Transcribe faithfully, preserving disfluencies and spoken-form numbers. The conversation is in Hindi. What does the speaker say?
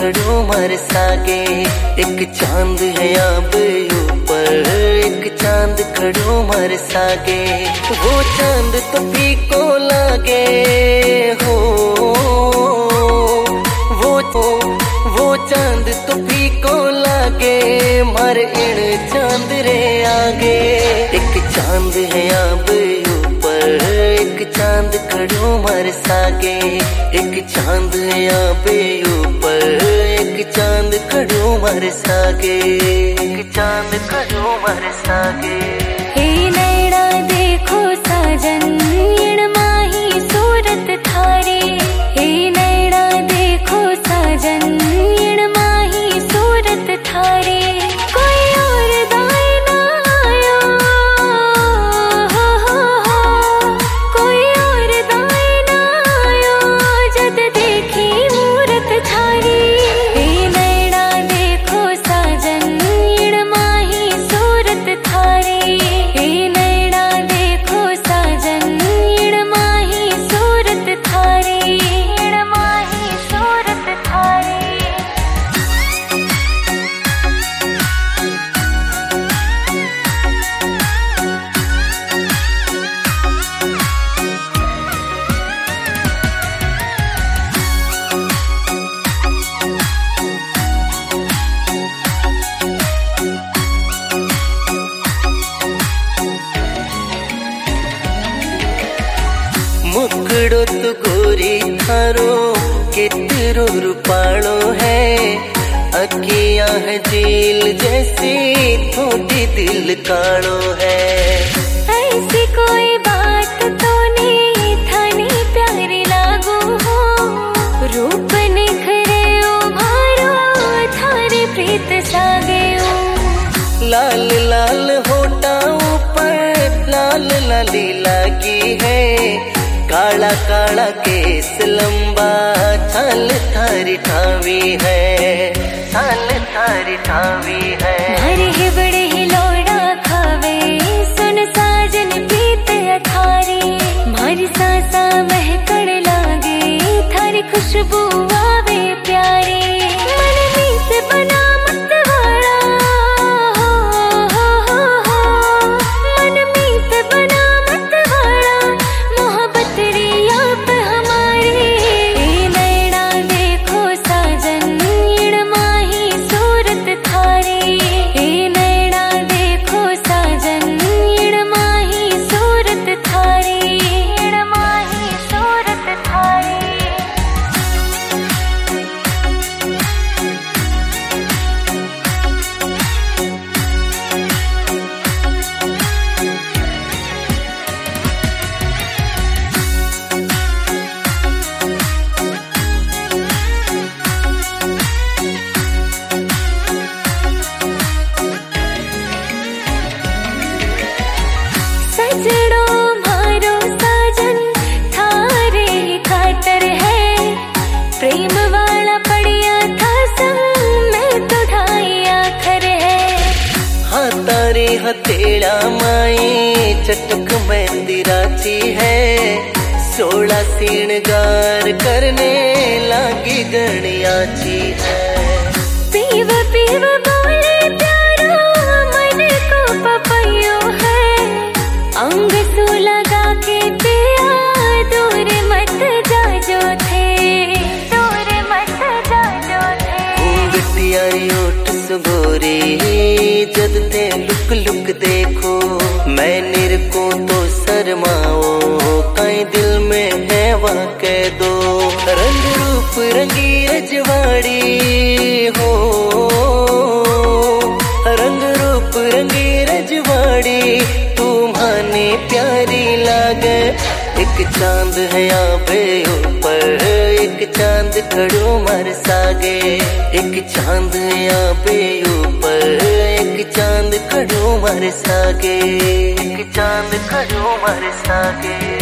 खड़ो मर सागे। एक चांद है अब ऊपर, एक चांद खड़ो मर सागे। वो चांद तो फीको लागे हो, वो वो चांद तो फीको लागे, मर इण चांद रे आगे। एक चांद है अब ऊपर, एक चांद खड़ो मर सागे। एक चांद है अब ऊपर, एक चांद खड़ो मर सागे। एक चांद खड़ो मर सागे। हे नैना देखो साजन, इण माही सूरत थारे। हे नैना देखो साजन, इण माही सूरत थारे। कोई और दाए ना आयो, हो हो हो। कोई और दाए ना आयो, जद देखी मूरत थारी। हे नैना देखो साजन, इण माही सूरत थारे। हे नैना देखो साजन, इण माही सूरत थारे। इण माही सूरत थारे। मुखड़ो तो गोरी थारो कितरो रूपालो है। अखियां है झील जैसी, थोड़ी दिल कालो है। ऐसी कोई बात तो नहीं थानी प्यारी लागू हो। रूप निखरे उभारो, थारी प्रीत सागे ओ। लाल लाल होठा ऊपर लाल लाली लागी है। काला काला केस लंबा, छाल थारी ठावी है। छाल थारी ठावी है। हरे हिबड़े हिलोड़ा खावे, सुन साजन पीत अथारी। मारी सासा महकड़ लागे, थारी खुशबू आवे प्यारे। मन मीत बना मत वाला, हो हो हो हो। मन मीत बना मत वाला, मोहब्बत री आप हमारी। हे नैना देखो साजन, इण माही सूरत थारी। हे नैना देखो साजन, इण माही सूरत थारी। इण माही सूरत थारी। सजड़ो मारो साजन, थारे खातर है। प्रेम वाला पड़िया था संग, मैं तो ढाई आखर है। हाँ तारी हथेड़ा माई चटक मेहंदी राची है। सोलह श्रृंगार करने लागी गणियाची है। पीव पीव बोले प्यारो, मन को पपैयो है। अंग सू लगा के पिया, दूर मत जाजो थे। दूर मत जाजो थे। बिटिया ओट सुगोरी, जद ते लुक लुक देखो। मैं निरको तो शर्माओ, कहीं दिल में है वह कह दो। रंग रूप रंगी रजवाड़ी हो, रंग रूप रंगी रजवाड़ी। तुम्हारी प्यारी लागे। एक चांद है आबे ऊपर, एक चांद खड़ो मर सागे। एक चांद है आबे ऊपर, एक चांद खड़ो मर सागे। एक चांद खड़ो मर सागे।